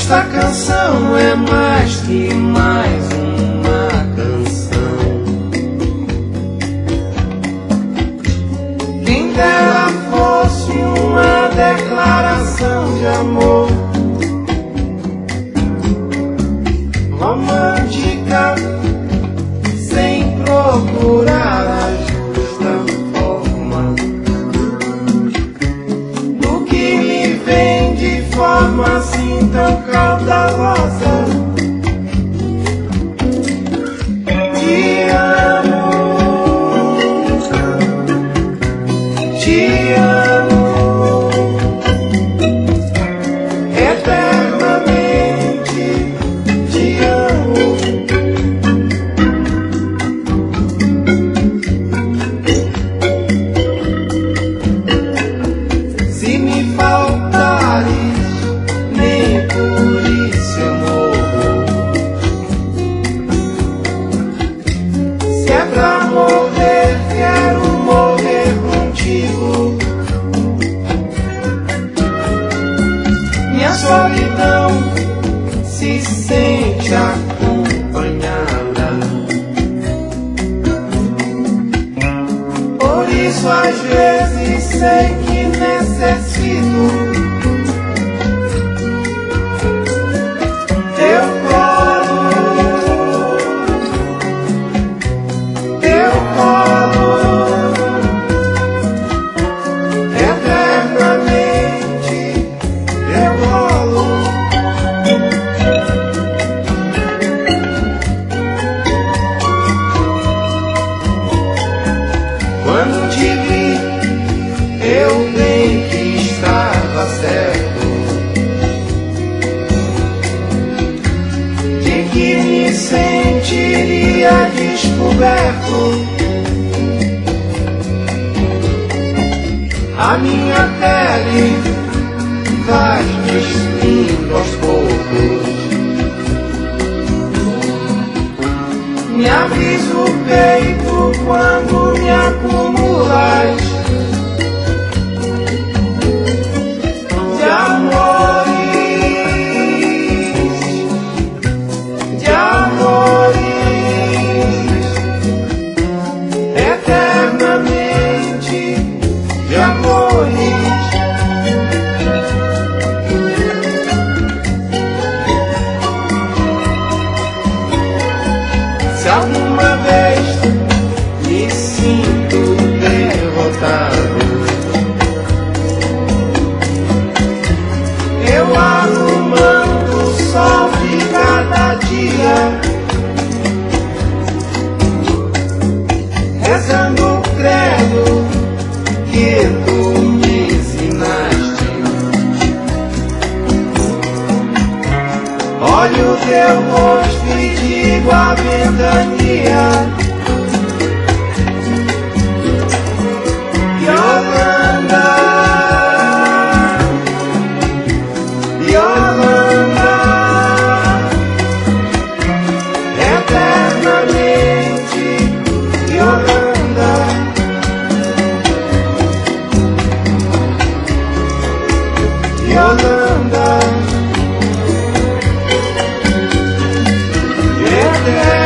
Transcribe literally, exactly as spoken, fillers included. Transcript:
Esta canção não é mais que mais uma canção. Quem dera fosse uma declaração de amor romântica, sem procurar a justa forma do que me vem de forma assim tão caudalosa. Te amo, te amo eternamente, te amo. Se me faltares, nem por isso eu morro. Se é pra morrer, quero morrer contigo. Minha solidão se sente acompanhada. Por isso às vezes sei que necessito teu colo, teu colo, eternamente teu colo. Quando te vi, eu bem que estava certo de que me sentiria descoberto. A minha pele vai despindo aos poucos. Me avisa o peito quando me acumulas de amores, de amores, eternamente de amores. Se alguma vez me sinto derrotado, eu arrumando o sol de cada dia, rezando o credo que tu me ensinaste. Olho teu rosto e digo a ventania: Yolanda, Yolanda, eternamente Yolanda. Yolanda, eternamente.